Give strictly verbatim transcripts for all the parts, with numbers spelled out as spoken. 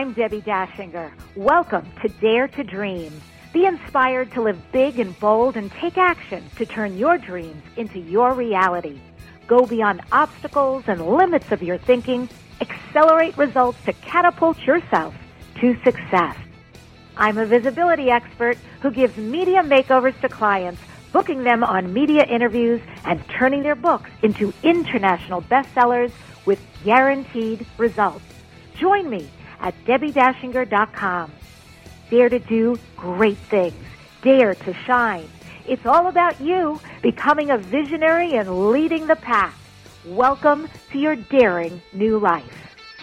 I'm Debbie Dashinger. Welcome to Dare to Dream. Be inspired to live big and bold and take action to turn your dreams into your reality. Go beyond obstacles and limits of your thinking. Accelerate results to catapult yourself to success. I'm a visibility expert who gives media makeovers to clients, booking them on media interviews and turning their books into international bestsellers with guaranteed results. Join me at debbie dashinger dot com. Dare to do great things. Dare to shine. It's all about you becoming a visionary and leading the pack. Welcome to your daring new life.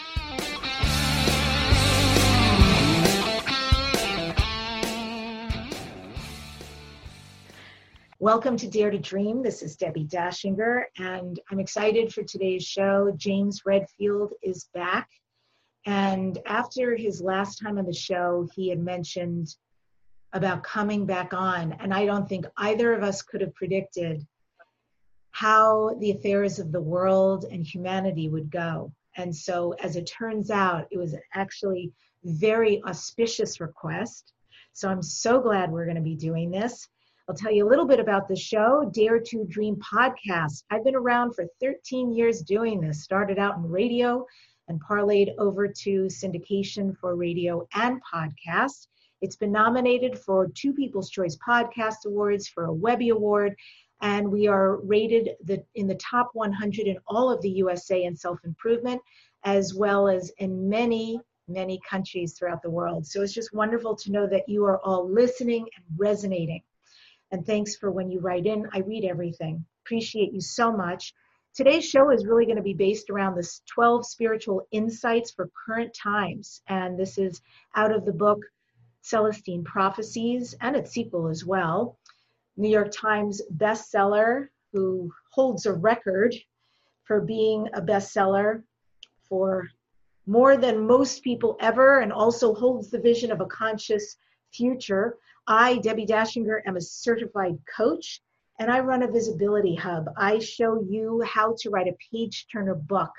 Welcome to Dare to Dream. This is Debbie Dashinger, and I'm excited for today's show. James Redfield is back. And after his last time on the show, he had mentioned about coming back on. And I don't think either of us could have predicted how the affairs of the world and humanity would go. And so as it turns out, it was actually a very auspicious request. So I'm so glad we're going to be doing this. I'll tell you a little bit about the show, Dare to Dream podcast. I've been around for thirteen years doing this, started out in radio and parlayed over to syndication for radio and podcast. It's been nominated for two People's Choice Podcast Awards, for a Webby Award, and we are rated the, in the top one hundred in all of the U S A in self-improvement, as well as in many, many countries throughout the world. So it's just wonderful to know that you are all listening and resonating. And thanks for when you write in. I read everything. Appreciate you so much. Today's show is really going to be based around this twelve spiritual insights for current times. And this is out of the book Celestine Prophecies and its sequel as well. New York Times bestseller, who holds a record for being a bestseller for more than most people ever, and also holds the vision of a conscious future. I, Debbie Dashinger, am a certified coach, and I run a visibility hub. I show you how to write a page-turner book.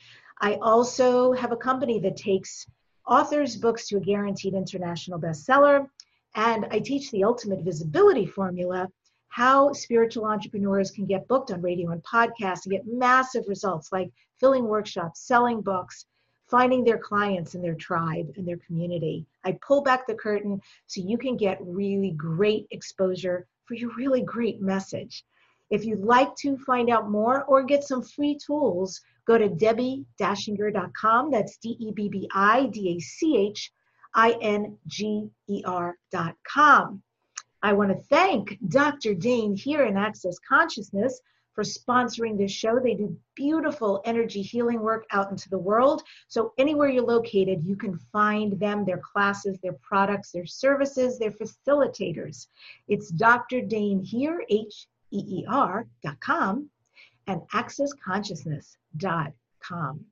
I also have a company that takes authors' books to a guaranteed international bestseller, and I teach the ultimate visibility formula, how spiritual entrepreneurs can get booked on radio and podcasts and get massive results like filling workshops, selling books, finding their clients in their tribe and their community. I pull back the curtain so you can get really great exposure for your really great message. If you'd like to find out more or get some free tools, go to debbie dashinger dot com. That's D E B B I D A C H I N G E R dot com. I want to thank Doctor Dane here in Access Consciousness for sponsoring this show. They do beautiful energy healing work out into the world. So anywhere you're located, you can find them, their classes, their products, their services, their facilitators. It's Doctor Dane here, H E E R dot com, and access consciousness dot com.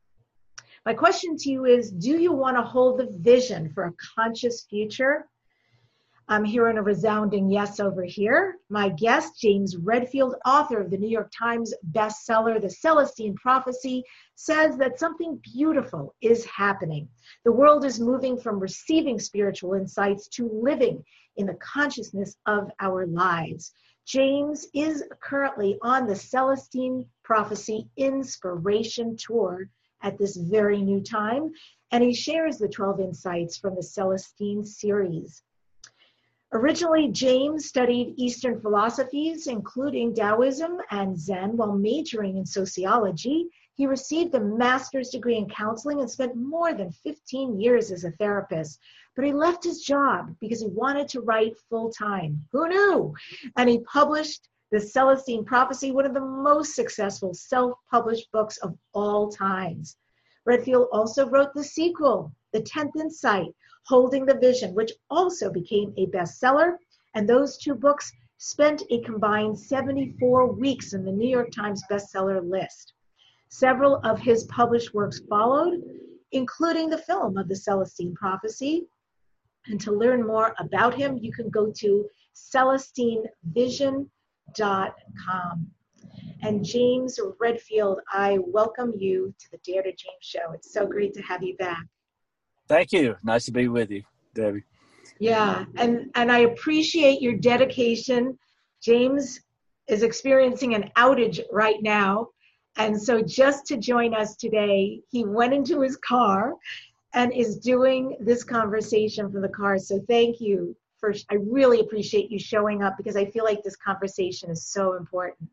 My question to you is, do you want to hold the vision for a conscious future? I'm hearing a resounding yes over here. My guest, James Redfield, author of the New York Times bestseller, The Celestine Prophecy, says that something beautiful is happening. The world is moving from receiving spiritual insights to living in the consciousness of our lives. James is currently on the Celestine Prophecy Inspiration Tour at this very new time, and he shares the twelve insights from the Celestine series. Originally, James studied Eastern philosophies, including Taoism and Zen, while majoring in sociology. He received a master's degree in counseling and spent more than fifteen years as a therapist. But he left his job because he wanted to write full-time. Who knew? And he published The Celestine Prophecy, one of the most successful self-published books of all times. Redfield also wrote the sequel, The Tenth Insight, Holding the Vision, which also became a bestseller. And those two books spent a combined seventy-four weeks in the New York Times bestseller list. Several of his published works followed, including the film of the Celestine Prophecy. And to learn more about him, you can go to celestine vision dot com. And James Redfield, I welcome you to the Dare to Dream show. It's so great to have you back. Thank you. Nice to be with you, Debbie. Yeah, and, and I appreciate your dedication. James is experiencing an outage right now. And so just to join us today, he went into his car and is doing this conversation from the car. So thank you. For, I really appreciate you showing up because I feel like this conversation is so important.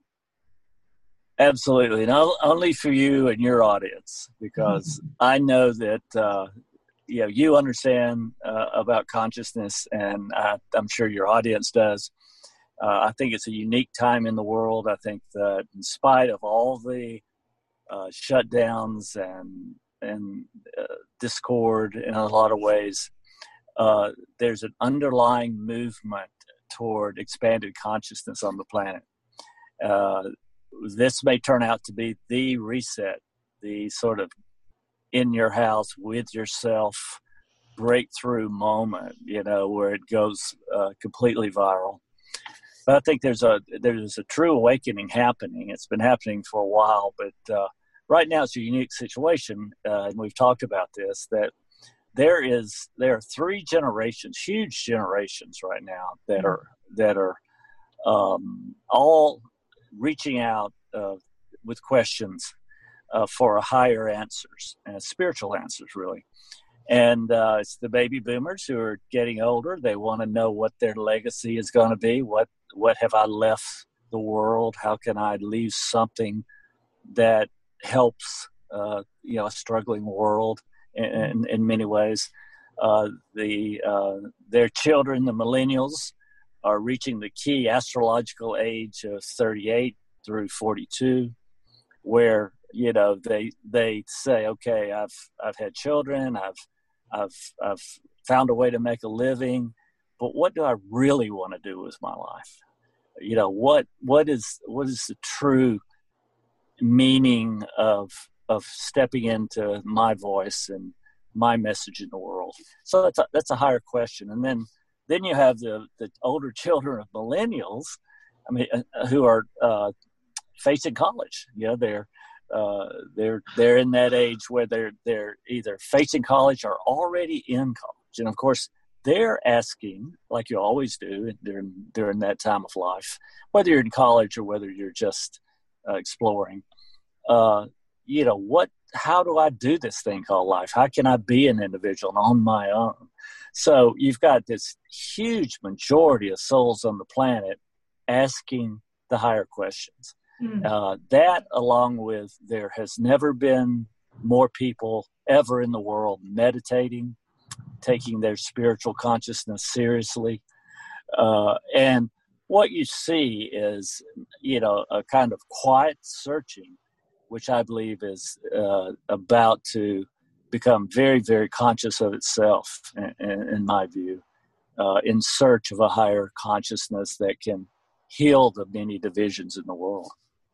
Absolutely. Not only for you and your audience, because I know that uh, you know, you understand uh, about consciousness, and I, I'm sure your audience does. Uh, I think it's a unique time in the world. I think that in spite of all the uh, shutdowns and and uh, discord in a lot of ways, uh, there's an underlying movement toward expanded consciousness on the planet. Uh, this may turn out to be the reset, the sort of in your house with yourself breakthrough moment, you know, where it goes uh, completely viral. But I think there's a there's a true awakening happening. It's been happening for a while, but uh, right now it's a unique situation, uh, and we've talked about this, that there is there are three generations, huge generations right now that are that are um, all reaching out uh, with questions uh, for higher answers, and spiritual answers, really. And uh, it's the baby boomers who are getting older. They want to know what their legacy is going to be. What what have I left the world? How can I leave something that helps uh, you know, a struggling world in, in, in many ways? Uh, the uh, their children, the millennials, are reaching the key astrological age of thirty-eight through forty-two, where, you know, they they say, okay, I've I've had children, I've I've I've found a way to make a living, but what do I really want to do with my life? You know, what what is what is the true meaning of of stepping into my voice and my message in the world? So that's a, that's a higher question. And then then you have the the older children of millennials, I mean, uh, who are uh, facing college. You know, they're uh, they're they're in that age where they're they're either facing college or already in college, and of course they're asking, like you always do during during that time of life, whether you're in college or whether you're just uh, exploring. Uh, you know, what? How do I do this thing called life? How can I be an individual on my own? So you've got this huge majority of souls on the planet asking the higher questions. Mm. Uh, that, along with there has never been more people ever in the world meditating, taking their spiritual consciousness seriously. Uh, and what you see is, you know, a kind of quiet searching, which I believe is uh, about to become very, very conscious of itself, in, in my view, uh, in search of a higher consciousness that can heal the many divisions in the world.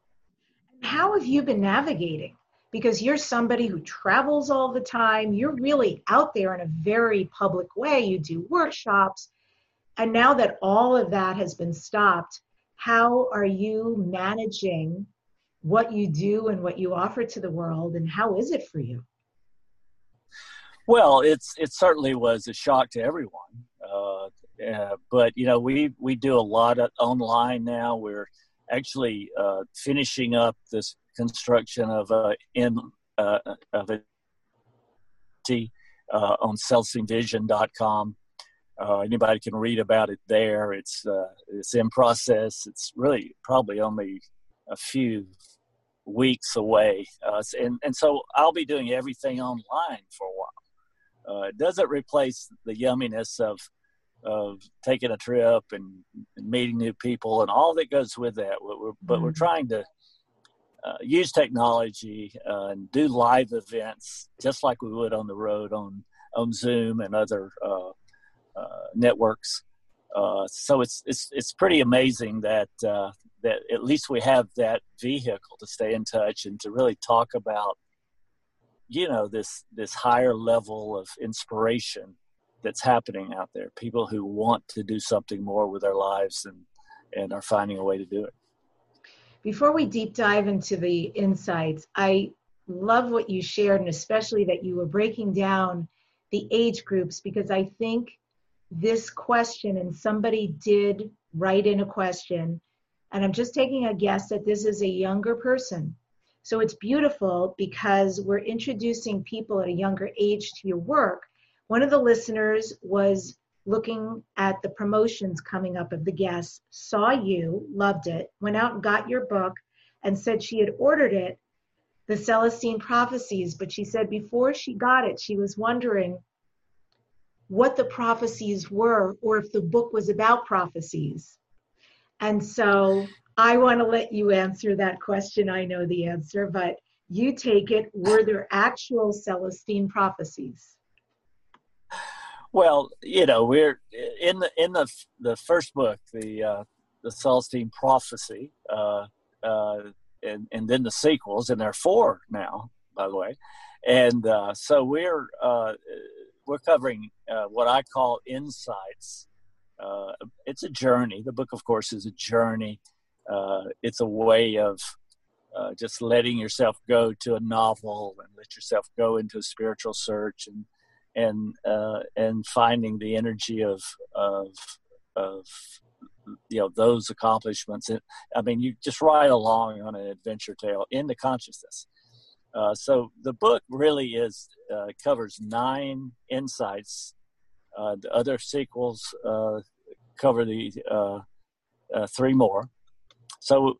How have you been navigating? Because you're somebody who travels all the time. You're really out there in a very public way. You do workshops. And now that all of that has been stopped, how are you managing what you do and what you offer to the world, and how is it for you? Well, it's it certainly was a shock to everyone. Uh, uh, but, you know, we, we do a lot of online now. We're actually uh, finishing up this construction of a in uh, of a uh, on Celsing Vision dot com. Uh, anybody can read about it there. It's uh, it's in process. It's really probably only a few weeks away, uh, and and so I'll be doing everything online for a while. Uh, it doesn't replace the yumminess of of taking a trip and, and meeting new people and all that goes with that. We're, but we're trying to uh, use technology uh, and do live events just like we would on the road on, on Zoom and other uh, uh, networks. Uh, so it's it's it's pretty amazing that uh, that at least we have that vehicle to stay in touch and to really talk about, you know, this this higher level of inspiration that's happening out there. People who want to do something more with their lives and and are finding a way to do it. Before we deep dive into the insights, I love what you shared, and especially that you were breaking down the age groups, because I think this question, and somebody did write in a question, and I'm just taking a guess that this is a younger person. So it's beautiful because we're introducing people at a younger age to your work. One of the listeners was looking at the promotions coming up of the guests, saw you, loved it, went out and got your book, and said she had ordered it, The Celestine Prophecies, but she said before she got it, she was wondering what the prophecies were, or if the book was about prophecies. And so I want to let you answer that question. I know the answer, but you take it. Were there actual Celestine prophecies? Well, you know, we're in the in the the first book, the uh, the Celestine Prophecy, uh, uh, and and then the sequels, and there are four now, by the way, and uh, so we're uh, we're covering uh, what I call insights. Uh, it's a journey. The book, of course, is a journey. Uh, it's a way of uh, just letting yourself go to a novel and let yourself go into a spiritual search and and uh, and finding the energy of of of you know those accomplishments. I mean, you just ride along on an adventure tale into consciousness. Uh, so the book really is uh, covers nine insights. Uh, the other sequels uh, cover the uh, uh, three more. So,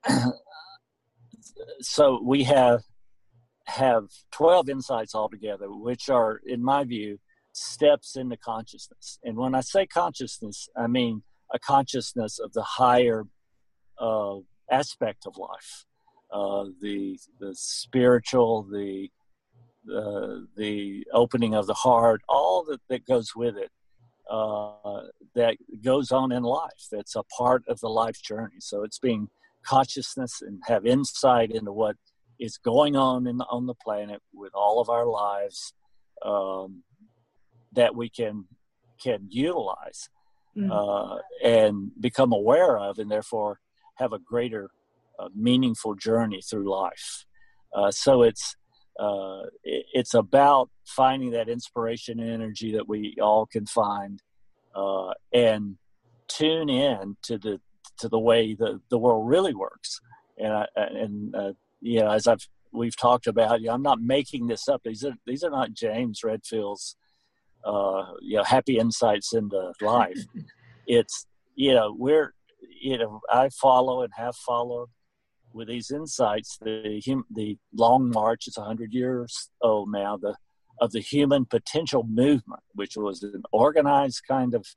so we have have twelve insights altogether, which are, in my view, steps into consciousness. And when I say consciousness, I mean a consciousness of the higher uh, aspect of life, uh, the the spiritual, the uh, the opening of the heart, all that, that goes with it, uh, that goes on in life. That's a part of the life journey. So it's being consciousness and have insight into what is going on in the, on the planet with all of our lives, um, that we can can utilize mm. uh, and become aware of, and therefore have a greater uh, meaningful journey through life. Uh, so it's uh, it, it's about finding that inspiration and energy that we all can find, uh, and tune in to the to the way the, the world really works. And I, and uh, you know, as I've we've talked about, you know, I'm not making this up. These are these are not James Redfield's uh, you know happy insights into life. It's you know we're you know I follow and have followed with these insights the hum, the long march is a hundred years old now. The of the human potential movement, which was an organized kind of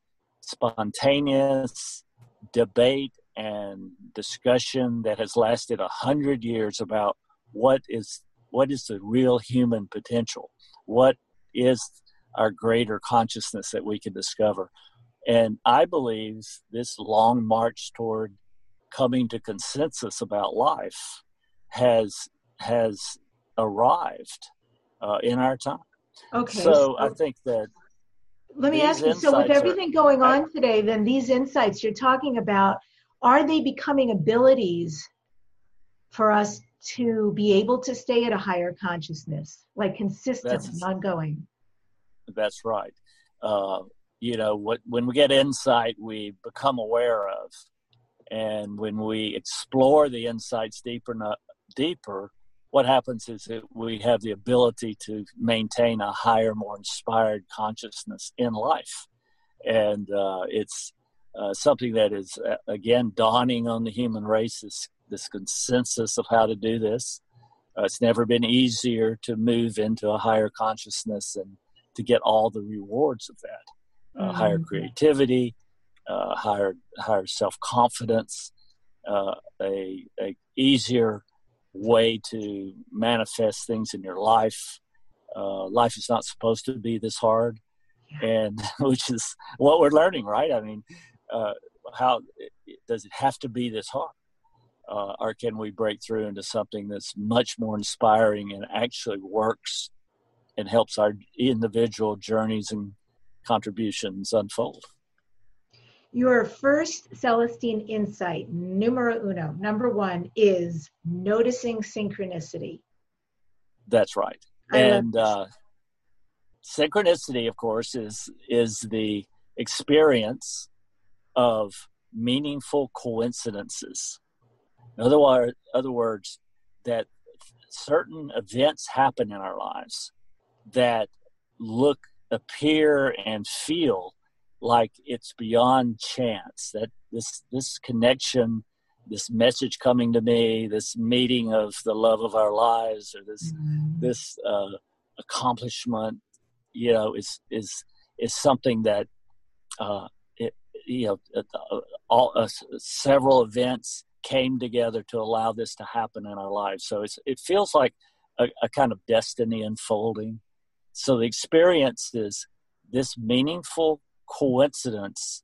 spontaneous debate and discussion that has lasted a hundred years about what is what is the real human potential, what is our greater consciousness that we can discover. And I believe this long march toward coming to consensus about life has has arrived uh, in our time. Okay. So, so I think that let me ask you, so with everything are, going on I, today, then these insights you're talking about, are they becoming abilities for us to be able to stay at a higher consciousness, like consistent and ongoing? That's right. Uh, you know, what when we get insight, we become aware of. And when we explore the insights deeper, not deeper, what happens is that we have the ability to maintain a higher, more inspired consciousness in life. And uh, it's uh, something that is, uh, again, dawning on the human race, this, this consensus of how to do this. Uh, it's never been easier to move into a higher consciousness and to get all the rewards of that. Uh, mm-hmm. Higher creativity, uh, higher higher self-confidence, uh, a, a easier way to manifest things in your life. Uh, life is not supposed to be this hard, and which is what we're learning, right? I mean, uh, how does it have to be this hard? Uh, or can we break through into something that's much more inspiring and actually works and helps our individual journeys and contributions unfold? Your first Celestine insight, numero uno, number one, is noticing synchronicity. That's right. I and uh, synchronicity, of course, is is the experience of meaningful coincidences. In other, word, other words, that certain events happen in our lives that look, appear, and feel like it's beyond chance. That this this connection, this message coming to me, this meeting of the love of our lives, or this mm-hmm. this uh, accomplishment, you know, is is is something that uh, it, you know, all uh, several events came together to allow this to happen in our lives. So it's it feels like a, a kind of destiny unfolding. So the experience is this meaningful coincidence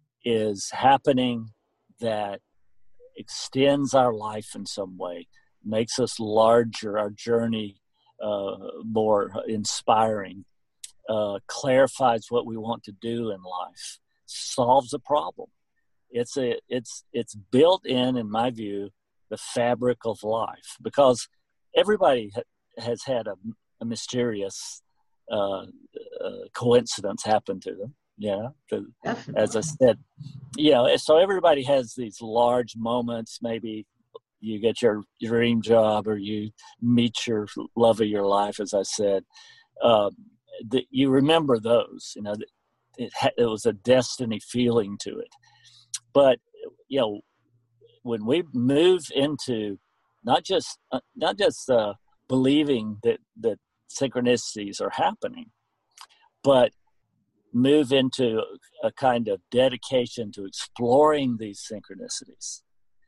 is happening that extends our life in some way, makes us larger, our journey uh, more inspiring, uh, clarifies what we want to do in life, solves a problem. It's a it's it's built in, in my view, the fabric of life, because everybody ha- has had a, a mysterious uh, uh, coincidence happen to them. Yeah, to, as I said, you know, so everybody has these large moments. Maybe you get your dream job, or you meet your love of your life, as I said. Uh, the, you remember those. You know, it, ha- it was a destiny feeling to it. But, you know, when we move into not just uh, not just uh, believing that, that synchronicities are happening, but move into a kind of dedication to exploring these synchronicities.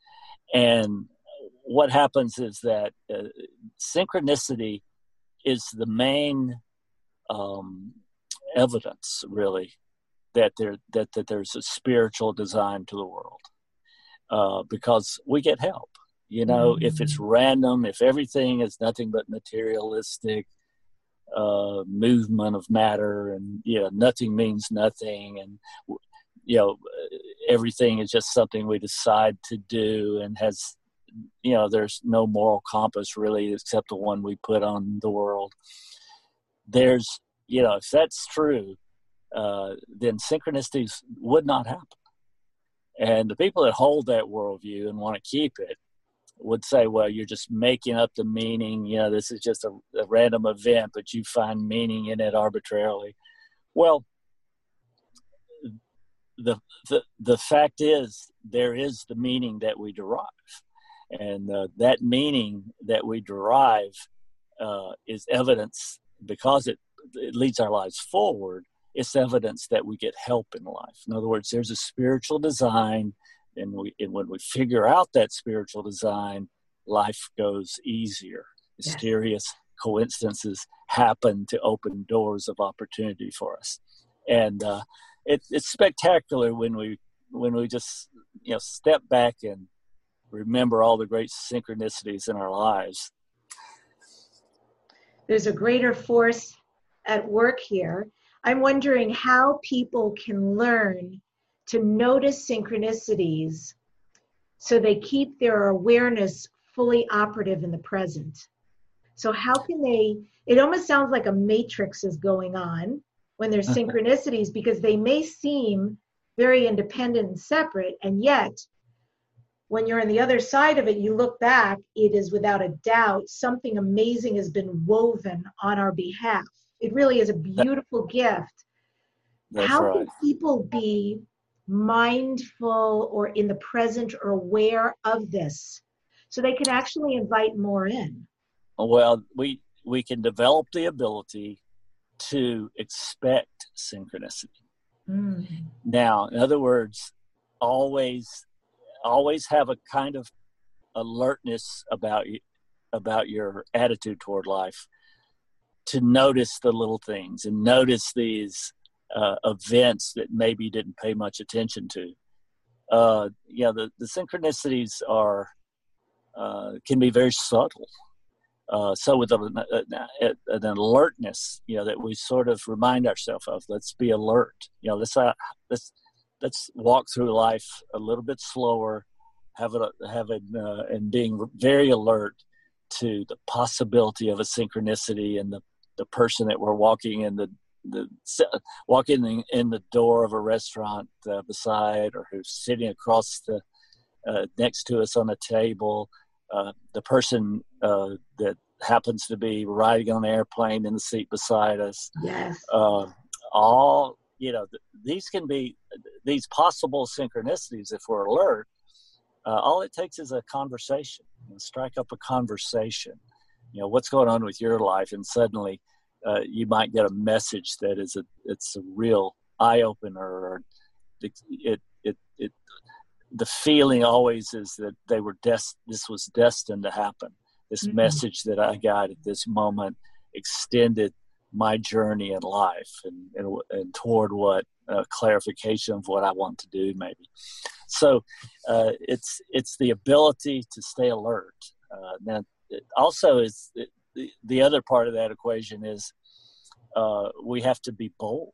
And what happens is that uh, synchronicity is the main um, evidence, really, that there that, that there's a spiritual design to the world, uh, because we get help. You know, mm-hmm. if it's random, if everything is nothing but materialistic uh, movement of matter, and you know, nothing means nothing, and you know, everything is just something we decide to do, and has, you know, there's no moral compass really except the one we put on the world. There's, you know, if that's true, Uh, then synchronicities would not happen. And the people that hold that worldview and want to keep it would say, well, you're just making up the meaning. You know, this is just a, a random event, but you find meaning in it arbitrarily. Well, the, the, the fact is, there is the meaning that we derive. And uh, that meaning that we derive uh, is evidence, because it, it leads our lives forward. It's evidence that we get help in life. In other words, there's a spiritual design, and, we, and when we figure out that spiritual design, life goes easier. Yes. Mysterious coincidences happen to open doors of opportunity for us, and uh, it, it's spectacular when we when we just, you know, step back and remember all the great synchronicities in our lives. There's a greater force at work here. I'm wondering how people can learn to notice synchronicities so they keep their awareness fully operative in the present. So how can they, it almost sounds like a matrix is going on when there's synchronicities, because they may seem very independent and separate, and yet when you're on the other side of it, you look back, it is without a doubt something amazing has been woven on our behalf. It really is a beautiful gift. That's How right. can people be mindful or in the present or aware of this so they can actually invite more in? Well, we we can develop the ability to expect synchronicity. Mm. Now, in other words, always always have a kind of alertness about you, about your attitude toward life, to notice the little things and notice these uh, events that maybe you didn't pay much attention to. Uh, you know, the, the synchronicities are uh, can be very subtle. Uh, so with a, a, an alertness, you know, that we sort of remind ourselves of, let's be alert. You know, let's uh, let's let's walk through life a little bit slower, have it have it uh, and being very alert to the possibility of a synchronicity and the the person that we're walking in the the walking in, in the door of a restaurant uh, beside, or who's sitting across the uh, next to us on a table, uh, the person uh, that happens to be riding on an airplane in the seat beside us. Yes. Uh, all, you know, th- these can be, these possible synchronicities, if we're alert, uh, all it takes is a conversation. You know, strike up a conversation. You know, what's going on with your life? And suddenly uh, you might get a message that is a, it's a real eye opener. Or it, it, it, it, the feeling always is that they were des- this was destined to happen. This mm-hmm. message that I got at this moment extended my journey in life and, and, and toward what uh, clarification of what I want to do, maybe. So uh, it's it's the ability to stay alert. Uh, now, it also is the, the other part of that equation is uh, we have to be bold.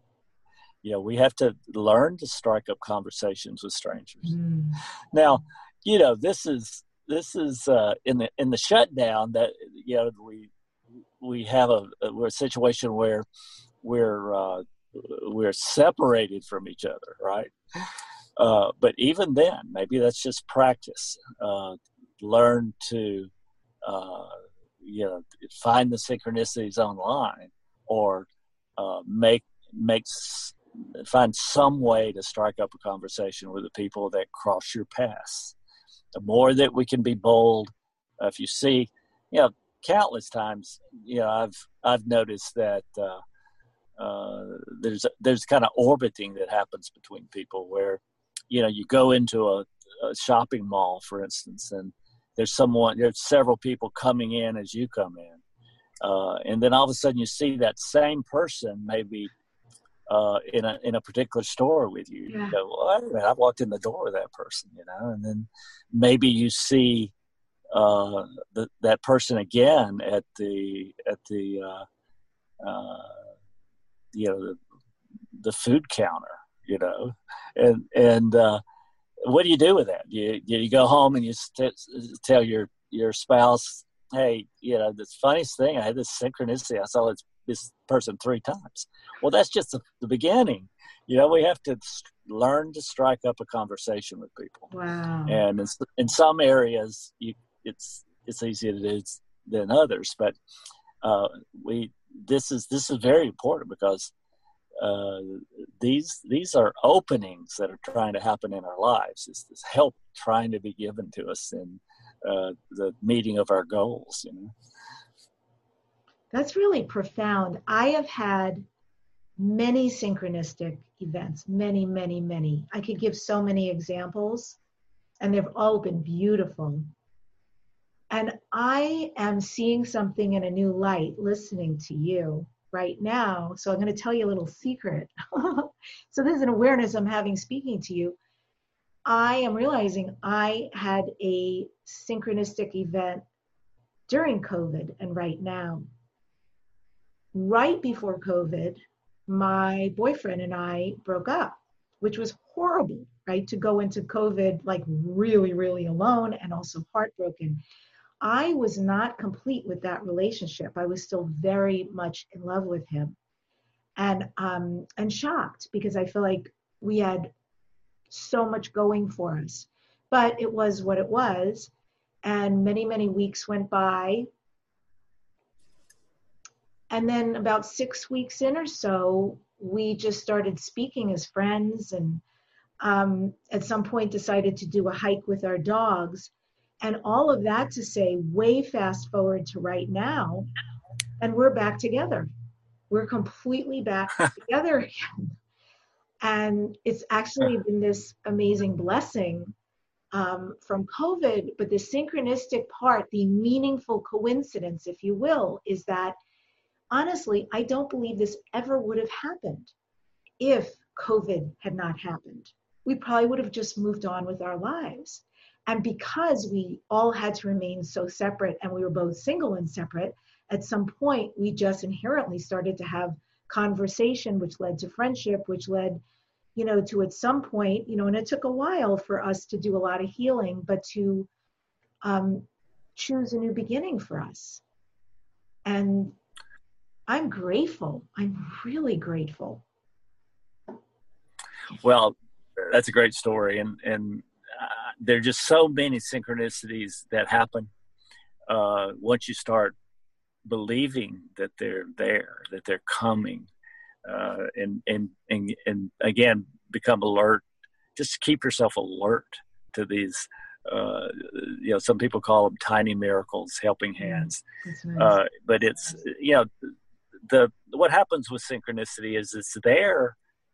You know, we have to learn to strike up conversations with strangers. Mm. Now, you know, this is this is uh, in the in the shutdown that you know we we have a we're a situation where we're uh, we're separated from each other, right? Uh, but even then, maybe that's just practice. Uh, learn to uh, you know find the synchronicities online, or uh, make makes. Find some way to strike up a conversation with the people that cross your paths. The more that we can be bold, uh, if you see, you know, countless times, you know, I've I've noticed that uh, uh, there's there's kind of orbiting that happens between people where, you know, you go into a, a shopping mall, for instance, and there's someone, there's several people coming in as you come in, uh, and then all of a sudden you see that same person maybe. Uh, in a in a particular store with you, yeah. You go, well, wait a minute, I've walked in the door with that person, you know, and then maybe you see uh, the, that person again at the at the uh, uh, you know the, the food counter, you know, and and uh, what do you do with that? You you go home and you st- tell your your spouse, hey, you know, the funniest thing, I had this synchronicity. I saw this. this person three times. Well, that's just the, the beginning. You know, we have to st- learn to strike up a conversation with people. Wow. And in, in some areas, you, it's it's easier to do than others. But uh, we this is this is very important because uh, these these are openings that are trying to happen in our lives. It's this help trying to be given to us in uh, the meeting of our goals. You know. That's really profound. I have had many synchronistic events, many, many, many. I could give so many examples, and they've all been beautiful. And I am seeing something in a new light listening to you right now. So I'm going to tell you a little secret. So this is an awareness I'm having speaking to you. I am realizing I had a synchronistic event during COVID and right now. Right before COVID, my boyfriend and I broke up, which was horrible, right? To go into COVID like really, really alone and also heartbroken. I was not complete with that relationship. I was still very much in love with him, and um, and shocked because I feel like we had so much going for us. But it was what it was, and many, many weeks went by. And then about six weeks in or so, we just started speaking as friends, and um, at some point decided to do a hike with our dogs. And all of that to say, way fast forward to right now, and we're back together. We're completely back together again. And it's actually been this amazing blessing um, from COVID. But the synchronistic part, the meaningful coincidence, if you will, is that honestly, I don't believe this ever would have happened if COVID had not happened. We probably would have just moved on with our lives. And because we all had to remain so separate, and we were both single and separate, at some point we just inherently started to have conversation, which led to friendship, which led, you know, to at some point, you know, and it took a while for us to do a lot of healing, but to um, choose a new beginning for us. And I'm grateful. I'm really grateful. Well, that's a great story. And, and uh, there are just so many synchronicities that happen uh, once you start believing that they're there, that they're coming, uh, and, and, and, and again, become alert. Just keep yourself alert to these, uh, you know, some people call them tiny miracles, helping hands. That's nice. Uh, but it's, you know, the, what happens with synchronicity is it's there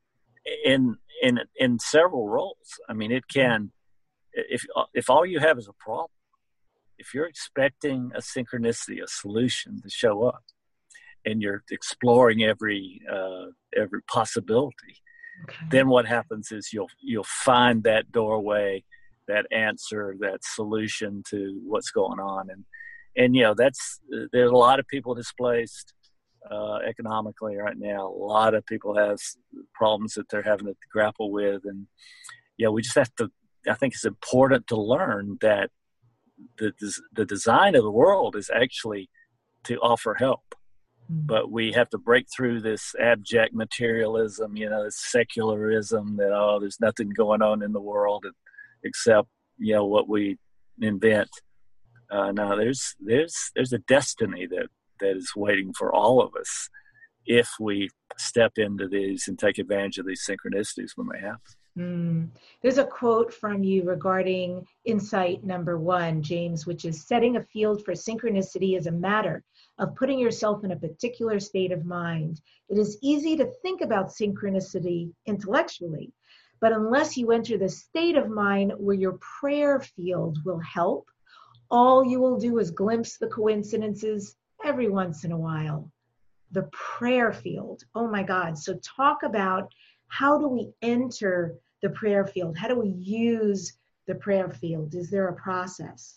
in, in, in several roles. I mean, it can, if, if all you have is a problem, if you're expecting a synchronicity, a solution to show up, and you're exploring every uh, every possibility, okay. Then what happens is you'll you'll find that doorway, that answer, that solution to what's going on, and and you know that's there's a lot of people displaced uh, economically right now. A lot of people have problems that they're having to grapple with, and yeah, you know, we just have to. I think it's important to learn that the the design of the world is actually to offer help, but we have to break through this abject materialism, you know, this secularism that, oh, there's nothing going on in the world except, you know, what we invent. Uh, no, there's there's there's a destiny that that is waiting for all of us if we step into these and take advantage of these synchronicities when they happen. Mm. There's a quote from you regarding insight number one, James, which is setting a field for synchronicity is a matter of putting yourself in a particular state of mind. It is easy to think about synchronicity intellectually, but unless you enter the state of mind where your prayer field will help, all you will do is glimpse the coincidences every once in a while. The prayer field. Oh my God. So talk about how do we enter the prayer field? How do we use the prayer field? Is there a process?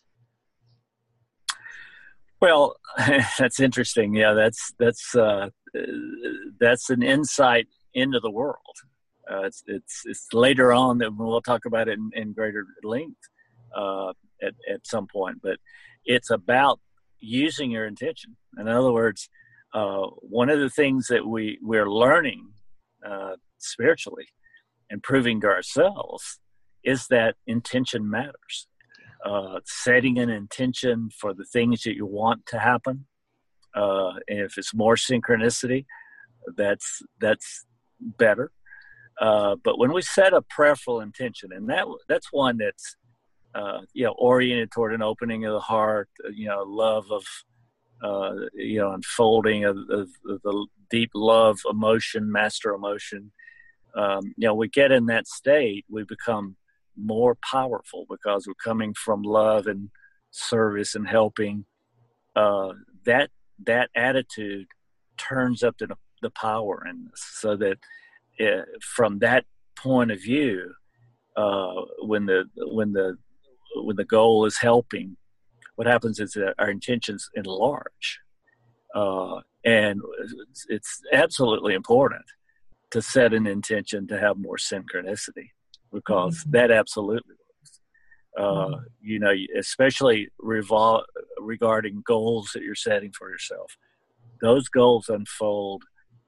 Well, that's interesting. Yeah, that's that's uh, that's an insight into the world. Uh, it's it's it's later on that we'll talk about it in, in greater length uh, at at some point. But it's about using your intention. In other words, uh, one of the things that we we're learning uh, spiritually and proving to ourselves is that intention matters. Uh, setting an intention for the things that you want to happen. Uh, and if it's more synchronicity, that's that's better. Uh, but when we set a prayerful intention, and that that's one that's uh, you know oriented toward an opening of the heart, you know, love of uh, you know unfolding of, of, of the deep love emotion, master emotion. Um, you know, we get in that state, we become more powerful because we're coming from love and service and helping. Uh, that that attitude turns up to the, the power in us, so that uh, from that point of view, uh, when the when the when the goal is helping, what happens is that our intentions enlarge, uh, and it's, it's absolutely important to set an intention to have more synchronicity, because mm-hmm. that absolutely works. Uh, mm-hmm. You know, especially revol- regarding goals that you're setting for yourself. Those goals unfold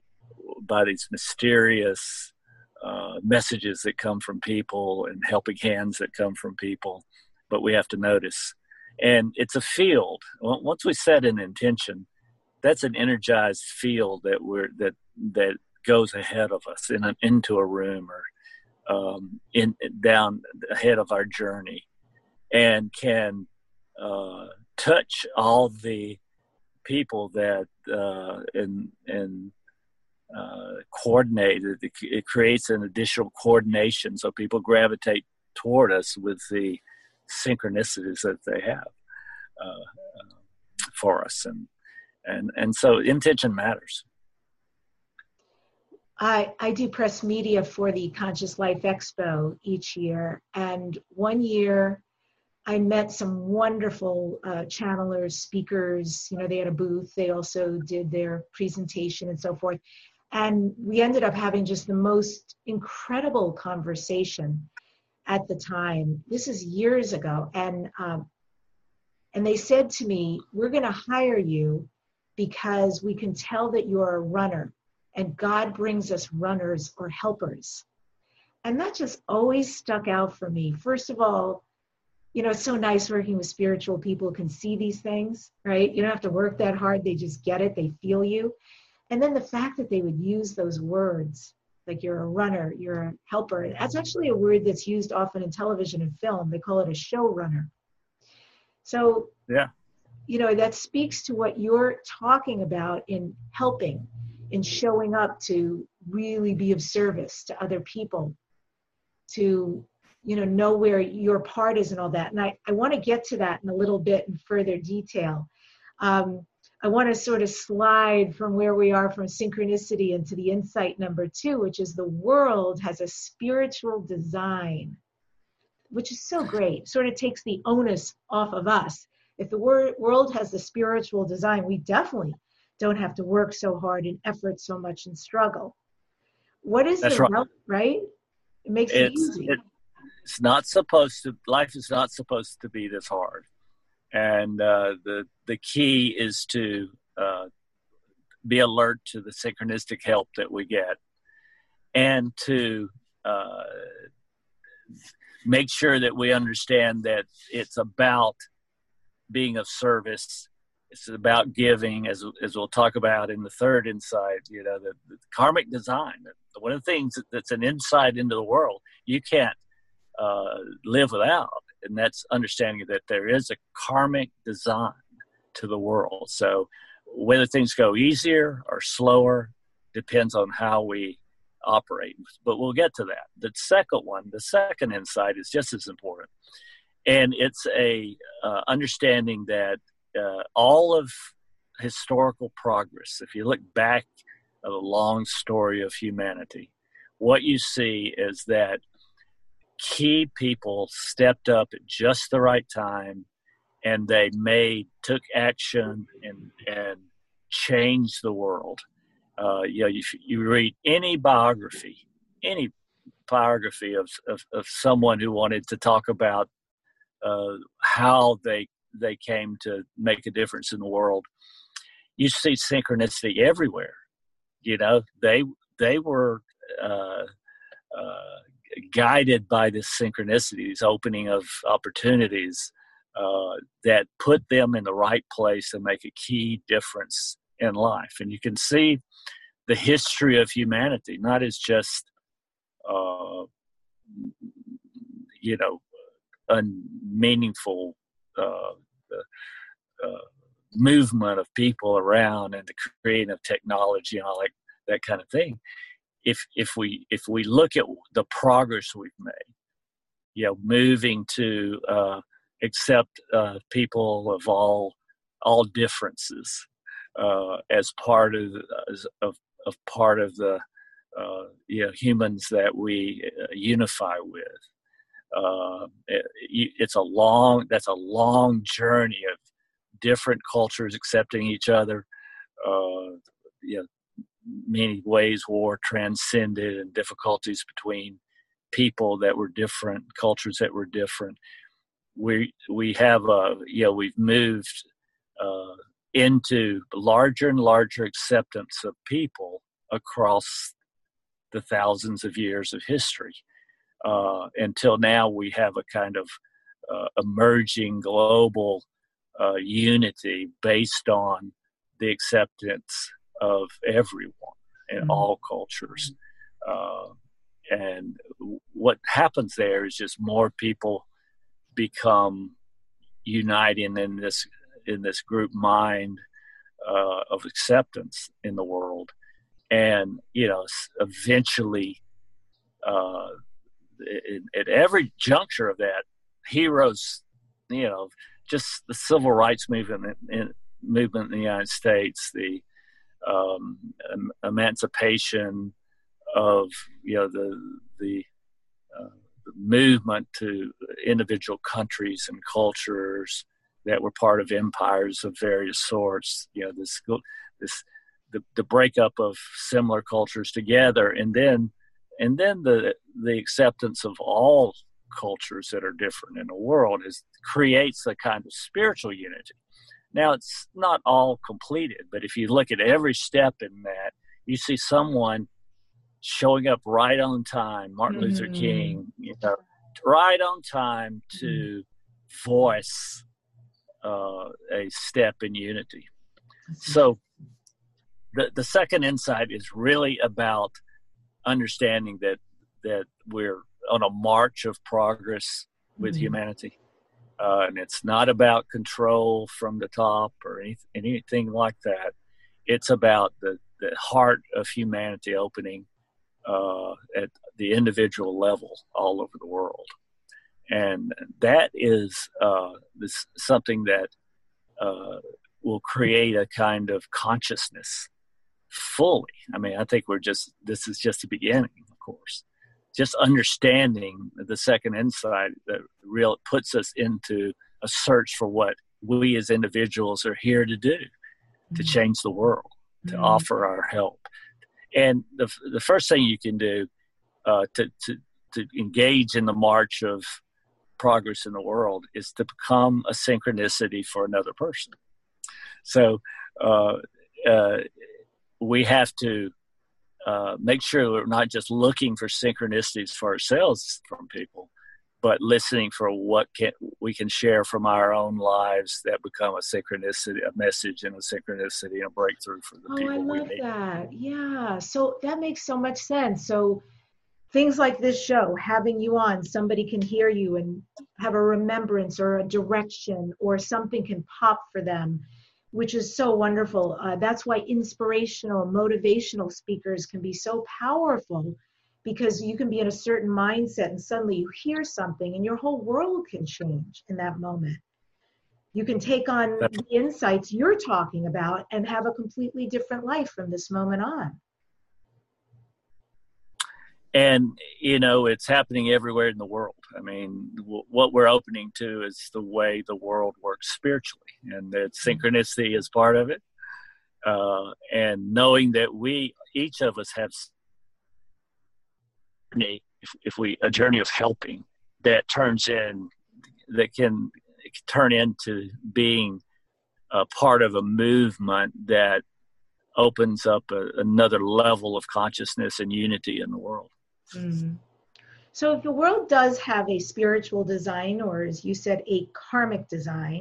by these mysterious uh, messages that come from people and helping hands that come from people, but we have to notice. And it's a field. Once we set an intention, that's an energized field that we're that that goes ahead of us in an, into a room or um, in down ahead of our journey, and can uh, touch all the people that uh, and and uh, coordinate. It, it creates an additional coordination, so people gravitate toward us with the synchronicities that they have uh, uh, for us, and and and so intention matters. I, I do press media for the Conscious Life Expo each year. And one year I met some wonderful uh, channelers, speakers. You know, they had a booth. They also did their presentation and so forth. And we ended up having just the most incredible conversation at the time. This is years ago. And, um, and they said to me, we're going to hire you because we can tell that you're a runner, and God brings us runners or helpers. And that just always stuck out for me. First of all, you know, it's so nice working with spiritual people who can see these things, right? You don't have to work that hard. They just get it. They feel you. And then the fact that they would use those words, like you're a runner, you're a helper. That's actually a word that's used often in television and film. They call it a showrunner. So, yeah, you know, that speaks to what you're talking about in helping, in showing up to really be of service to other people, to, you know, know where your part is and all that. And I, I want to get to that in a little bit in further detail. Um, I want to sort of slide from where we are from synchronicity into the insight number two, which is the world has a spiritual design, which is so great. Sort of takes the onus off of us. If the wor- world has the spiritual design, we definitely don't have to work so hard and effort so much and struggle. What is That's the right. route, right? It makes It's, it easy. it, it's not supposed to, life is not supposed to be this hard. And uh, the the key is to uh, be alert to the synchronistic help that we get, and to uh, make sure that we understand that it's about being of service. It's about giving, as as we'll talk about in the third insight. You know, the, the karmic design. One of the things that's an insight into the world you can't uh, live without. And that's understanding that there is a karmic design to the world. So whether things go easier or slower depends on how we operate. But we'll get to that. The second one, the second insight is just as important. And it's a uh, understanding that uh, all of historical progress, if you look back at a long story of humanity, what you see is that key people stepped up at just the right time, and they made took action and and changed the world. Uh, you know, you, you read any biography, any biography of, of of someone who wanted to talk about uh, how they they came to make a difference in the world. You see synchronicity everywhere. You know, they they were. Uh, uh, guided by this synchronicity, this opening of opportunities uh, that put them in the right place and make a key difference in life. And you can see the history of humanity, not as just, uh, you know, unmeaningful uh, uh, movement of people around and the creating of technology and all that, that kind of thing. If if we if we look at the progress we've made, you know, moving to uh, accept uh, people of all all differences uh, as part of as, of of part of the uh, you know humans that we uh, unify with. Uh, it, it's a long that's a long journey of different cultures accepting each other. Uh, you know, many ways war transcended and difficulties between people that were different, cultures that were different. We we have a you know we've moved uh, into larger and larger acceptance of people across the thousands of years of history. Uh, until now, we have a kind of uh, emerging global uh, unity based on the acceptance of everyone in mm-hmm. all cultures. Uh, and what happens there is just more people become uniting in this in this group mind uh, of acceptance in the world. And, you know, eventually, uh, in, at every juncture of that, heroes, you know, just the civil rights movement in, movement in the United States, the um, em- emancipation of, you know, the the, uh, the movement to individual countries and cultures that were part of empires of various sorts, you know, this this the, the breakup of similar cultures together, and then and then the the acceptance of all cultures that are different in the world is creates a kind of spiritual unity. Now, it's not all completed, but if you look at every step in that, you see someone showing up right on time, Martin mm-hmm. Luther King, you know, right on time to mm-hmm. voice uh, a step in unity. So the the second insight is really about understanding that that we're on a march of progress with mm-hmm. humanity. Uh, and it's not about control from the top or any, anything like that. It's about the, the heart of humanity opening uh, at the individual level all over the world. And that is uh, this, something that uh, will create a kind of consciousness fully. I mean, I think we're just, this is just the beginning, of course. Just understanding the second insight that real puts us into a search for what we as individuals are here to do, mm-hmm. to change the world, to mm-hmm. offer our help. And the the first thing you can do uh, to, to to engage in the march of progress in the world is to become a synchronicity for another person. So uh, uh, we have to Uh, make sure we're not just looking for synchronicities for ourselves from people, but listening for what can we can share from our own lives that become a synchronicity, a message and a synchronicity and a breakthrough for the oh, people we meet. I love that. Yeah. So that makes so much sense. So things like this show, having you on, somebody can hear you and have a remembrance or a direction or something can pop for them, which is so wonderful. Uh, that's why inspirational, motivational speakers can be so powerful, because you can be in a certain mindset and suddenly you hear something and your whole world can change in that moment. You can take on the insights you're talking about and have a completely different life from this moment on. And, you know, it's happening everywhere in the world. I mean, w- what we're opening to is the way the world works spiritually, and that synchronicity is part of it. Uh, and knowing that we, each of us have if, if we, a journey of helping that turns in, that can, can turn into being a part of a movement that opens up a, another level of consciousness and unity in the world. Mm-hmm. So if the world does have a spiritual design, or as you said, a karmic design,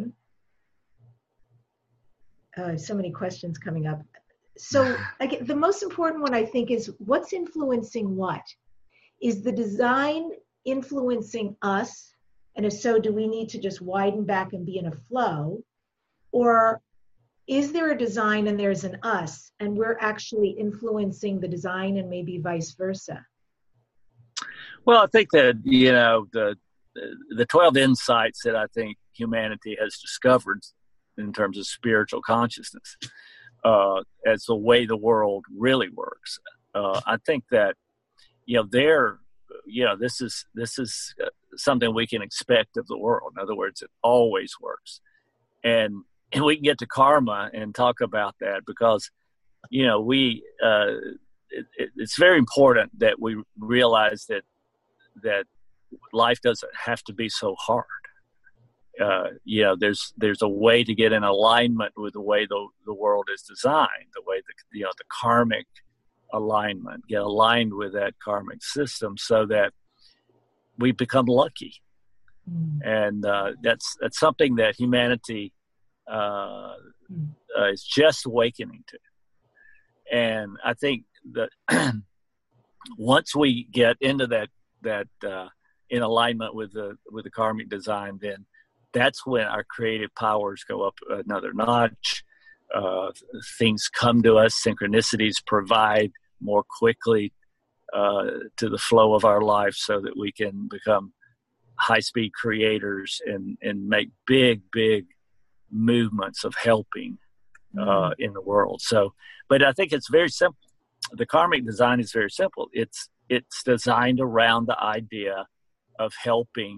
uh, so many questions coming up. So again, the most important one I think is what's influencing what? Is the design influencing us? And if so, do we need to just widen back and be in a flow? Or is there a design and there's an us and we're actually influencing the design and maybe vice versa? Well, I think that, you know, the the twelve insights that I think humanity has discovered in terms of spiritual consciousness uh, as the way the world really works. Uh, I think that, you know, they're, you know, this is this is something we can expect of the world. In other words, it always works. And, and we can get to karma and talk about that because, you know, we uh, it, it, it's very important that we realize that that life doesn't have to be so hard. Uh, you know, there's there's a way to get in alignment with the way the the world is designed, the way the you know the karmic alignment, get aligned with that karmic system so that we become lucky. Mm. And uh, that's that's something that humanity uh, mm. uh, is just awakening to. And I think that once we get into that that uh, in alignment with the with the karmic design, then that's when our creative powers go up another notch. Uh, things come to us, synchronicities provide more quickly uh, to the flow of our life so that we can become high-speed creators and, and make big, big movements of helping uh, mm-hmm. in the world. So, but I think it's very simple. The karmic design is very simple. It's It's designed around the idea of helping,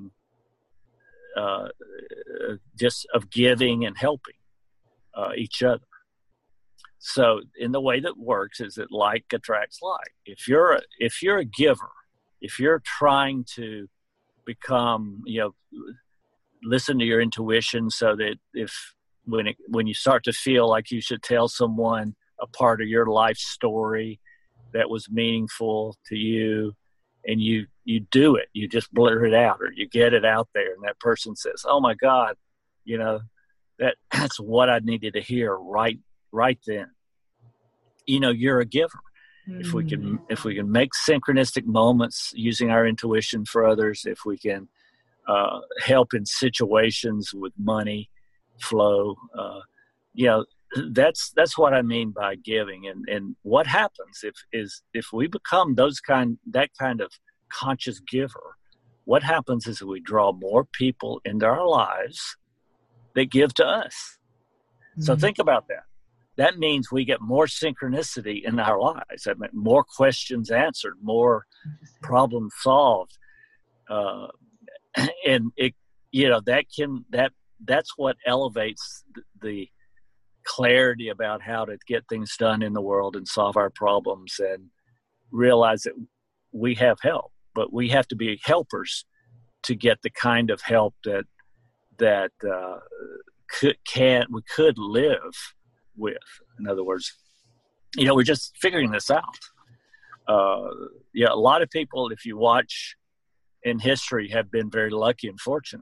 uh, just of giving and helping uh, each other. So, in the way that works is that like attracts like. If you're a, if you're a giver, if you're trying to become, you know, listen to your intuition, so that if when it, when you start to feel like you should tell someone a part of your life story that was meaningful to you, and you you do it, you just blurt it out, or you get it out there, and that person says, "Oh my God, you know, that that's what I needed to hear right right then." You know, you're a giver. Mm. If we can if we can make synchronistic moments using our intuition for others, if we can uh, help in situations with money flow, uh, you know, that's that's what I mean by giving. And and what happens if is if we become those kind that kind of conscious giver, what happens is that we draw more people into our lives that give to us. Mm-hmm. So think about that. That means we get more synchronicity in our lives. That means more questions answered, more problems solved, uh, and it, you know, that can that that's what elevates the clarity about how to get things done in the world and solve our problems, and realize that we have help, but we have to be helpers to get the kind of help that that uh, could can we could live with. In other words, you know, we're just figuring this out. Uh, yeah, a lot of people, if you watch in history, have been very lucky and fortunate.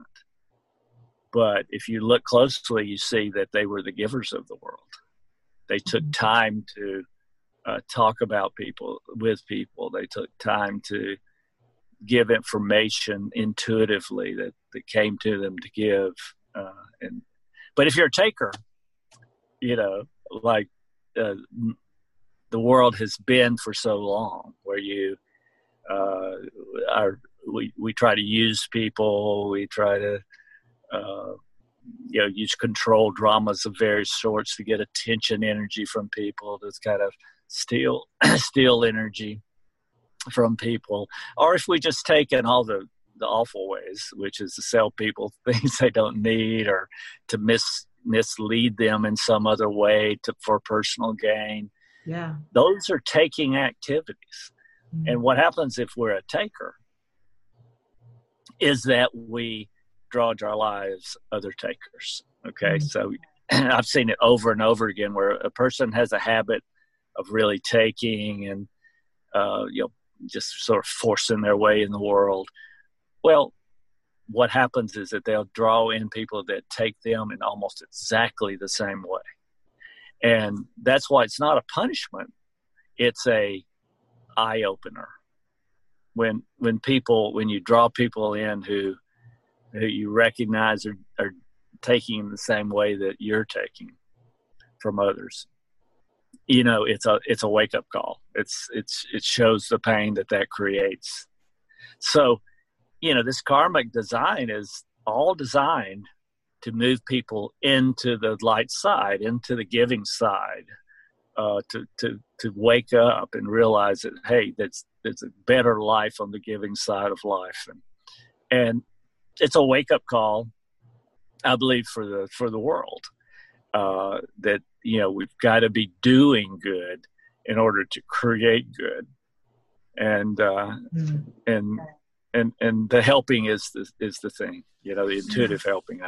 But if you look closely, you see that they were the givers of the world. They took time to uh, talk about people with people. They took time to give information intuitively that, that came to them to give. Uh, and but if you're a taker, you know, like uh, the world has been for so long, where you uh, are, we we try to use people, we try to. Uh, you know, use control dramas of various sorts to get attention energy from people, to kind of steal steal energy from people. Or if we just take in all the, the awful ways, which is to sell people things they don't need, or to mis mislead them in some other way to for personal gain. Yeah. Those are taking activities. Mm-hmm. And what happens if we're a taker is that we draw into our lives other takers. Okay. Mm-hmm. So I've seen it over and over again, where a person has a habit of really taking and, uh, you know, just sort of forcing their way in the world. Well, what happens is that they'll draw in people that take them in almost exactly the same way. And that's why it's not a punishment. It's a eye opener. When, when people, when you draw people in who, who you recognize are, are taking in the same way that you're taking from others, you know, it's a it's a wake up call. It's it's it shows the pain that that creates. So, you know, this karmic design is all designed to move people into the light side, into the giving side, uh, to to to wake up and realize that, hey, that's that's a better life on the giving side of life, and and it's a wake-up call, I believe, for the for the world, uh, that, you know, we've got to be doing good in order to create good, and uh, mm. and and and the helping is the is the thing, you know, the intuitive yeah. helping.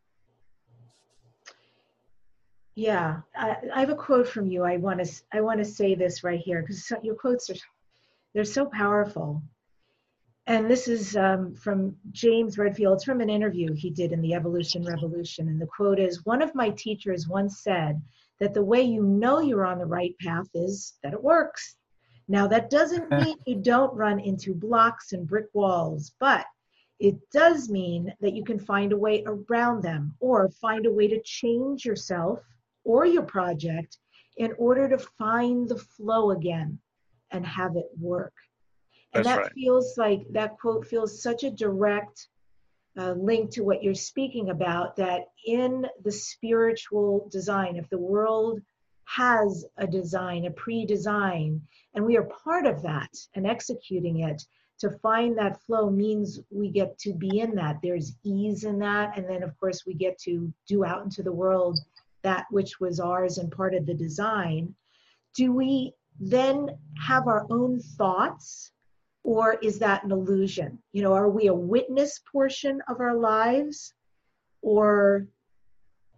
Yeah, I, I have a quote from you. I want to I want to say this right here, because your quotes are they're so powerful. And this is um, from James Redfield. It's from an interview he did in the Evolution Revolution. And the quote is, "One of my teachers once said that the way you know you're on the right path is that it works. Now, that doesn't mean you don't run into blocks and brick walls, but it does mean that you can find a way around them, or find a way to change yourself or your project in order to find the flow again and have it work." And That's that right. feels like, that quote feels such a direct uh, link to what you're speaking about, that in the spiritual design, if the world has a design, a pre-design, and we are part of that and executing it, to find that flow means we get to be in that. There's ease in that. And then, of course, we get to do out into the world that which was ours and part of the design. Do we then have our own thoughts? Or is that an illusion? You know, are we a witness portion of our lives? Or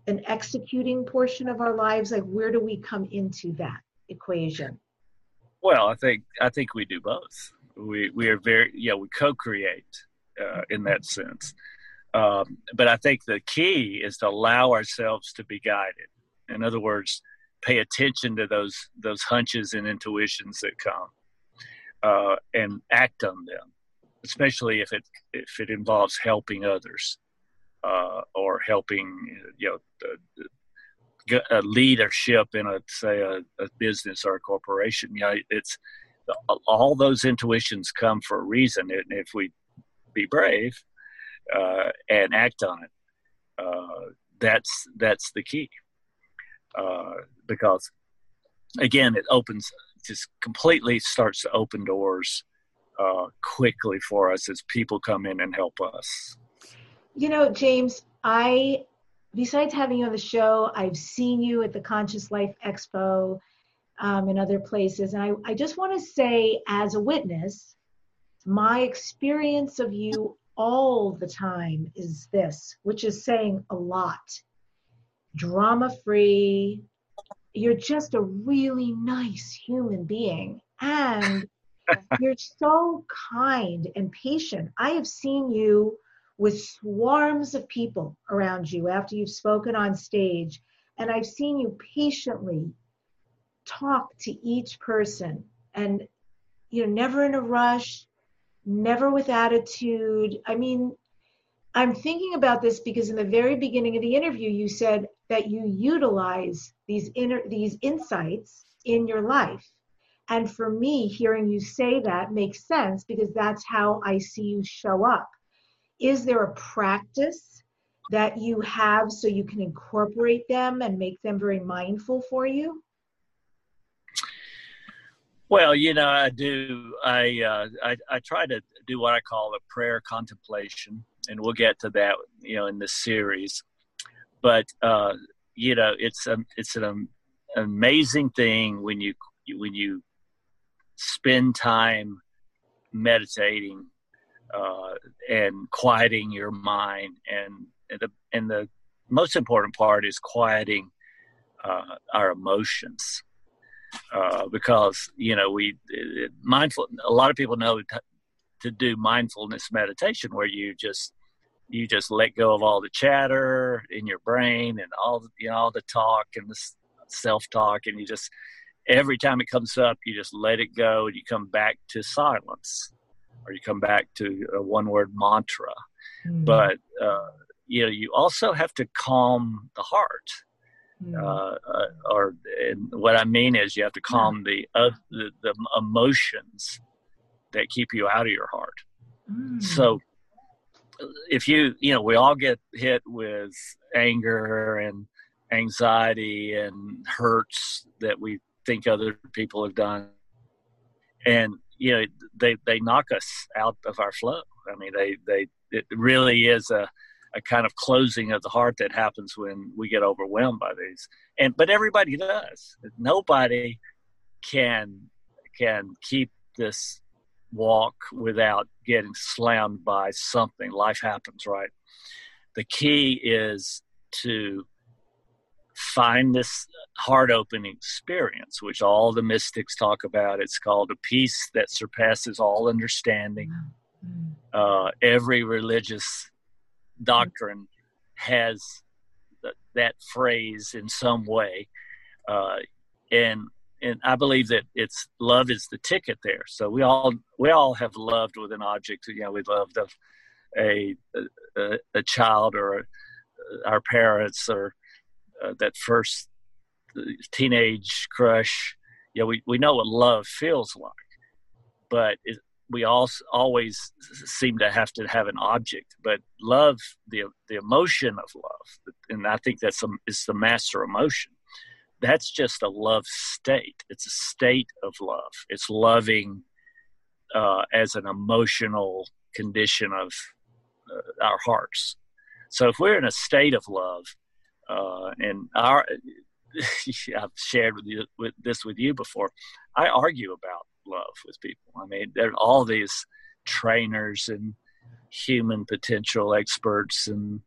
an executing portion of our lives? Like, where do we come into that equation? Well, I think I think we do both. We we are very yeah we co-create uh, in that sense. Um, but I think the key is to allow ourselves to be guided. In other words, pay attention to those those hunches and intuitions that come, uh, and act on them, especially if it if it involves helping others, uh, or helping you know uh, a leadership in a say a, a business or a corporation. You know, it's all those intuitions come for a reason, and if we be brave uh, and act on it, uh, that's that's the key. Uh, because again, it opens, just completely starts to open doors uh, quickly for us as people come in and help us. You know, James, I, besides having you on the show, I've seen you at the Conscious Life Expo um, and other places. And I, I just want to say, as a witness, my experience of you all the time is this, which is saying a lot. Drama-free. You're just a really nice human being. And you're so kind and patient. I have seen you with swarms of people around you after you've spoken on stage. And I've seen you patiently talk to each person. And, you know, never in a rush, never with attitude. I mean, I'm thinking about this because in the very beginning of the interview, you said that you utilize these inner, these insights in your life. And for me, hearing you say that makes sense because that's how I see you show up. Is there a practice that you have so you can incorporate them and make them very mindful for you? Well, you know, I do. I, uh, I I try to do what I call a prayer contemplation, and we'll get to that, you know, in this series. But uh, you know, it's a, it's an amazing thing when you when you spend time meditating uh, and quieting your mind, and and the and the most important part is quieting uh, our emotions. Uh, because, you know, we it, mindful, a lot of people know t- to do mindfulness meditation where you just, you just let go of all the chatter in your brain and all the, you know, all the talk and the self-talk. And you just, every time it comes up, you just let it go and you come back to silence, or you come back to a one word mantra. Mm-hmm. But, uh, you know, you also have to calm the heart. Uh, uh, or and what I mean is you have to calm the, uh, the the emotions that keep you out of your heart. Mm. So if you, you know, we all get hit with anger and anxiety and hurts that we think other people have done. And, you know, they, they knock us out of our flow. I mean, they, they, it really is a, a kind of closing of the heart that happens when we get overwhelmed by these. And but everybody does. Nobody can can keep this walk without getting slammed by something. Life happens, right? The key is to find this heart-opening experience, which all the mystics talk about. It's called a peace that surpasses all understanding. Uh, every religious doctrine has th- that phrase in some way, uh, and and I believe that it's love is the ticket there. So we all we all have loved with an object. You know, we loved of a a, a child or a, our parents or uh, that first teenage crush. You know, we we know what love feels like, but it, we also always seem to have to have an object, but love, the the emotion of love, and I think that's a, is the master emotion. That's just a love state. It's a state of love. It's loving uh, as an emotional condition of uh, our hearts. So if we're in a state of love, uh, and our, I've shared with you with this with you before, I argue about love with people. I mean, there are all these trainers and human potential experts and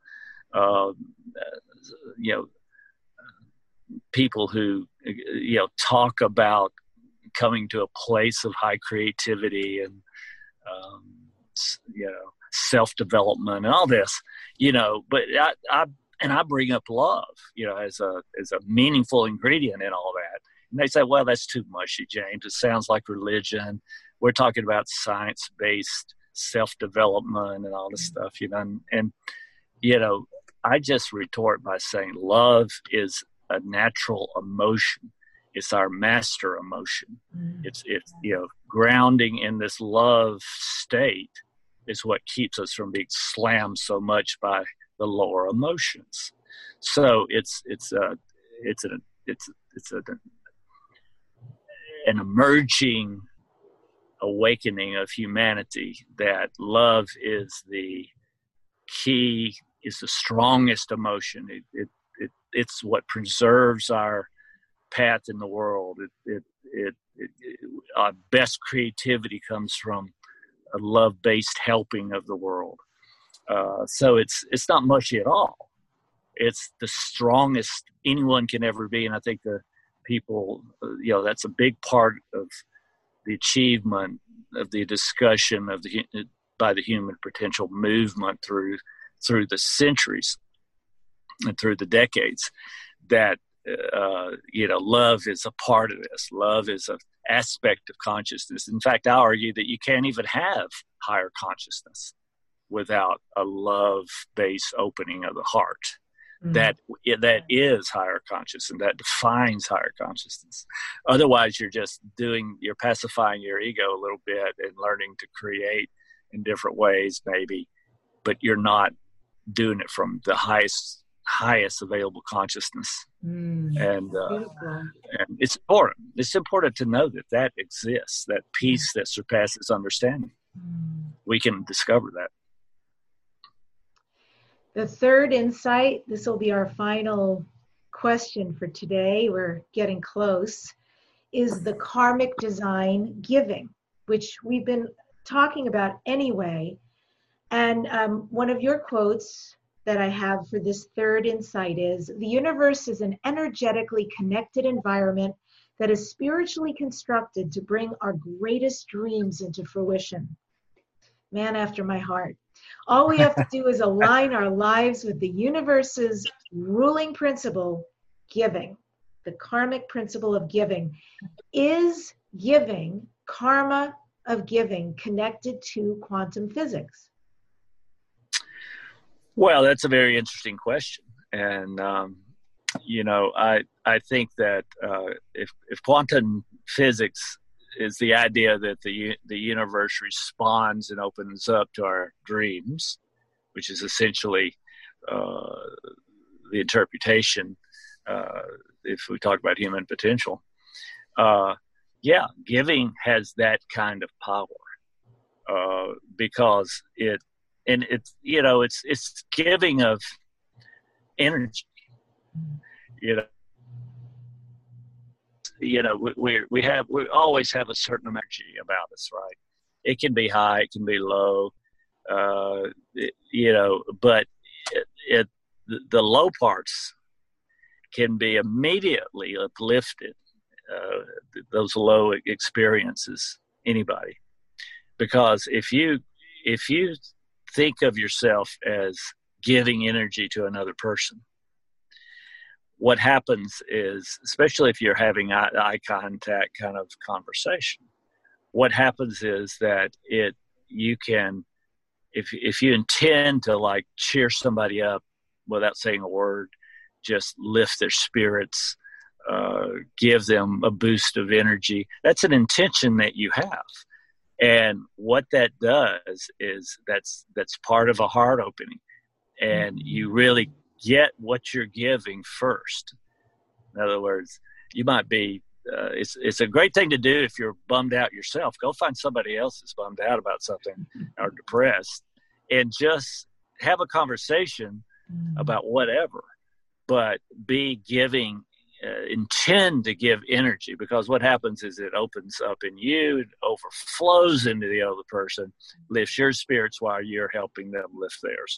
uh, you know, people who, you know, talk about coming to a place of high creativity and, um, you know, self-development and all this, you know, but I, I, and I bring up love, you know, as a, as a meaningful ingredient in all that. And they say, well, that's too mushy, James. It sounds like religion. We're talking about science-based self-development and all this stuff, you know, and, and you know, I just retort by saying love is a natural emotion. It's our master emotion. Mm. It's, it's, you know, grounding in this love state is what keeps us from being slammed so much by the lower emotions. So it's, it's a, it's a, it's, it's a, an emerging awakening of humanity that love is the key, is the strongest emotion. It, it, it it's what preserves our path in the world. It, it, it, it, it our best creativity comes from a love-based helping of the world. Uh, so it's it's not mushy at all. It's the strongest anyone can ever be, and I think the people, you know, that's a big part of the achievement of the discussion of the by the human potential movement through through the centuries and through the decades, that uh, you know, love is a part of this. Love is an aspect of consciousness. In fact, I argue that you can't even have higher consciousness without a love-based opening of the heart. Mm-hmm. That that is higher consciousness, and that defines higher consciousness. Otherwise, you're just doing, you're pacifying your ego a little bit and learning to create in different ways, maybe, but you're not doing it from the highest highest available consciousness. Mm, and uh, and it's important. It's important to know that that exists, that peace that surpasses understanding. Mm. We can discover that. The third insight, this will be our final question for today, we're getting close, is the karmic design giving, which we've been talking about anyway. And um, one of your quotes that I have for this third insight is, the universe is an energetically connected environment that is spiritually constructed to bring our greatest dreams into fruition. Man after my heart. All we have to do is align our lives with the universe's ruling principle, giving, the karmic principle of giving. Is giving, karma of giving, connected to quantum physics? Well, that's a very interesting question. And, um, you know, I I think that uh, if, if quantum physics is the idea that the the universe responds and opens up to our dreams, which is essentially uh, the interpretation, uh, if we talk about human potential, uh, yeah, giving has that kind of power uh, because it, and it's, you know, it's it's giving of energy, you know. You know, we we we have we always have a certain energy about us, right? It can be high, it can be low, uh, it, you know, but it, it the low parts can be immediately uplifted. Uh, those low experiences, anybody, because if you if you think of yourself as giving energy to another person, what happens is, especially if you're having eye, eye contact kind of conversation, what happens is that it you can, if if you intend to like cheer somebody up without saying a word, just lift their spirits, uh, give them a boost of energy. That's an intention that you have, and what that does is that's that's part of a heart opening, and you really get what you're giving first. In other words, you might be, uh, it's it's a great thing to do if you're bummed out yourself. Go find somebody else that's bummed out about something or depressed and just have a conversation about whatever, but be giving, uh, intend to give energy, because what happens is it opens up in you, it overflows into the other person, lifts your spirits while you're helping them lift theirs.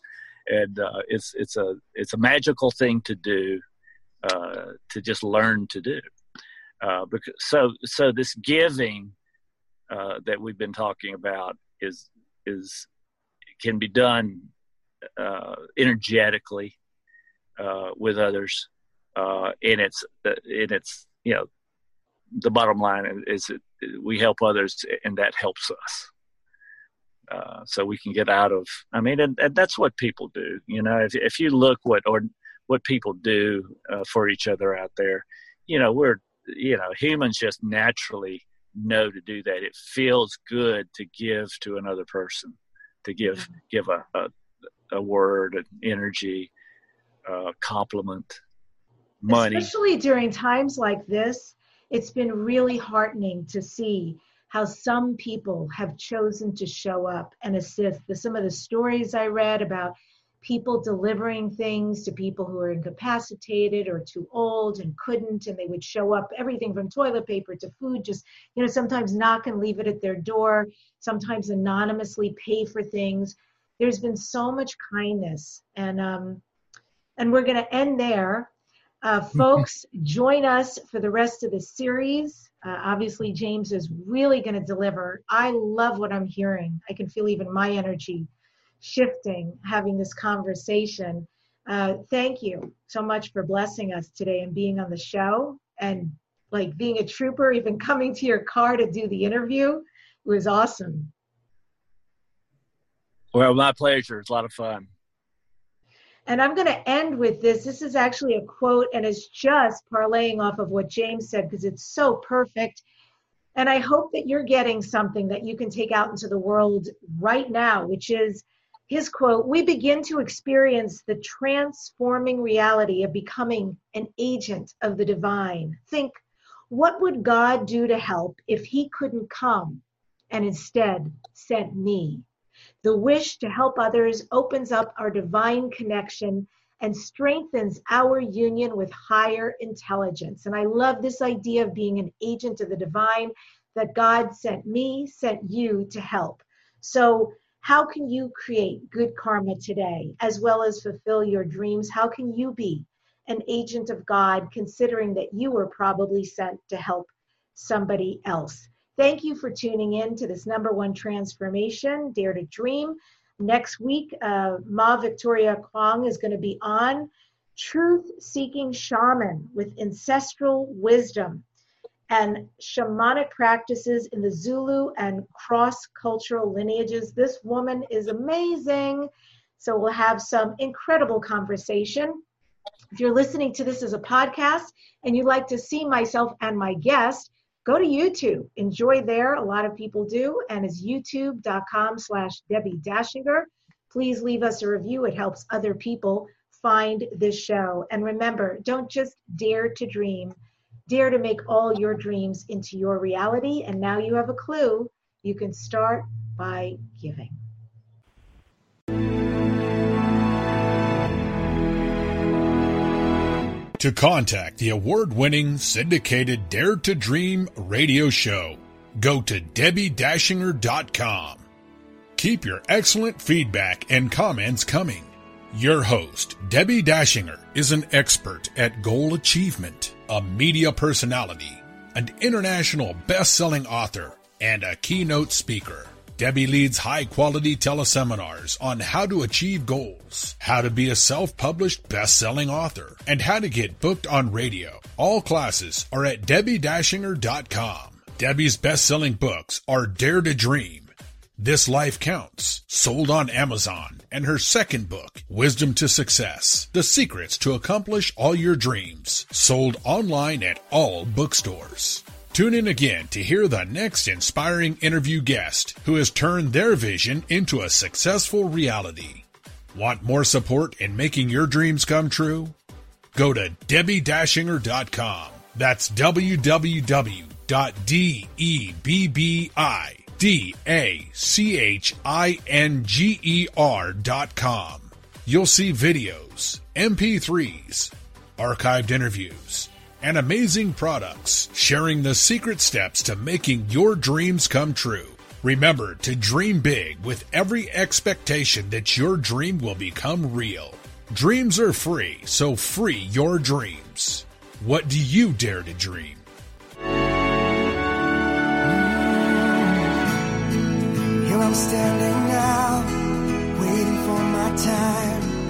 and uh, it's it's a it's a magical thing to do, uh, to just learn to do. Uh, because so so this giving uh, that we've been talking about is is can be done uh, energetically uh, with others, uh, and it's and it's you know the bottom line is that we help others, and that helps us. Uh, so we can get out of, I mean, and, and that's what people do. You know, if if you look what or what people do uh, for each other out there, you know, we're, you know, humans just naturally know to do that. It feels good to give to another person, to give mm-hmm. give a, a a word, an energy, uh, compliment, money. Especially during times like this, it's been really heartening to see how some people have chosen to show up and assist. The, some of the stories I read about people delivering things to people who are incapacitated or too old and couldn't, and they would show up, everything from toilet paper to food, just, you know, sometimes knock and leave it at their door, sometimes anonymously pay for things. There's been so much kindness, and um, and we're going to end there. Uh, folks, join us for the rest of the series. Uh, obviously, James is really going to deliver. I love what I'm hearing. I can feel even my energy shifting, having this conversation. Uh, thank you so much for blessing us today and being on the show, and like being a trooper, even coming to your car to do the interview. It was awesome. Well, my pleasure. It's a lot of fun. And I'm going to end with this. This is actually a quote, and it's just parlaying off of what James said because it's so perfect. And I hope that you're getting something that you can take out into the world right now, which is his quote: "We begin to experience the transforming reality of becoming an agent of the divine. Think, what would God do to help if he couldn't come and instead sent me? The wish to help others opens up our divine connection and strengthens our union with higher intelligence." And I love this idea of being an agent of the divine, that God sent me, sent you to help. So how can you create good karma today, as well as fulfill your dreams? How can you be an agent of God, considering that you were probably sent to help somebody else? Thank you for tuning in to this number one transformation, Dare to Dream. Next week, uh, Ma Victoria Kwong is going to be on Truth-Seeking Shaman with ancestral wisdom and shamanic practices in the Zulu and cross-cultural lineages. This woman is amazing. So we'll have some incredible conversation. If you're listening to this as a podcast and you'd like to see myself and my guest, go to YouTube. Enjoy there. A lot of people do. And it's youtube.com slash Debbie Dashinger. Please leave us a review. It helps other people find this show. And remember, don't just dare to dream. Dare to make all your dreams into your reality. And now you have a clue. You can start by giving. To contact the award-winning syndicated Dare to Dream radio show, go to Debbie Dashinger dot com. Keep your excellent feedback and comments coming. Your host, Debbie Dashinger, is an expert at goal achievement, a media personality, an international best-selling author, and a keynote speaker. Debbie leads high-quality teleseminars on how to achieve goals, how to be a self-published best-selling author, and how to get booked on radio. All classes are at Debbie Dashinger dot com. Debbie's best-selling books are Dare to Dream, This Life Counts, sold on Amazon, and her second book, Wisdom to Success, The Secrets to Accomplish All Your Dreams, sold online at all bookstores. Tune in again to hear the next inspiring interview guest who has turned their vision into a successful reality. Want more support in making your dreams come true? Go to Debbie Dashinger dot com. That's w w w dot debbie dashinger dot com. You'll see videos, M P threes, archived interviews, and amazing products sharing the secret steps to making your dreams come true. Remember to dream big with every expectation that your dream will become real. Dreams are free, so free your dreams. What do you dare to dream? Here I'm standing now, waiting for my time.